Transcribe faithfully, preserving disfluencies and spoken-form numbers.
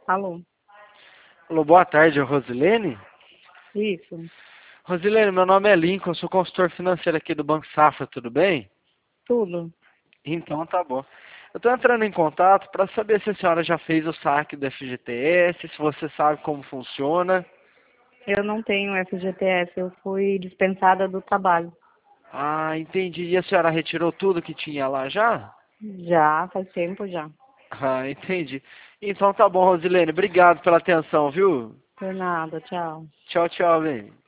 Alô? Alô, boa tarde, Rosilene. Isso, Rosilene, meu nome é Lincoln, eu sou consultor financeiro aqui do Banco Safra, tudo bem? tudo. Então tá bom. Eu estou entrando em contato para saber se a senhora já fez o saque do F G T S, se você sabe como funciona. Eu não tenho F G T S, eu fui dispensada do trabalho. Ah, entendi. E a senhora retirou tudo que tinha lá já? Já, faz tempo já. Ah, entendi. Então tá bom, Rosilene. Obrigado pela atenção, viu? Por nada, tchau. Tchau, tchau, bem.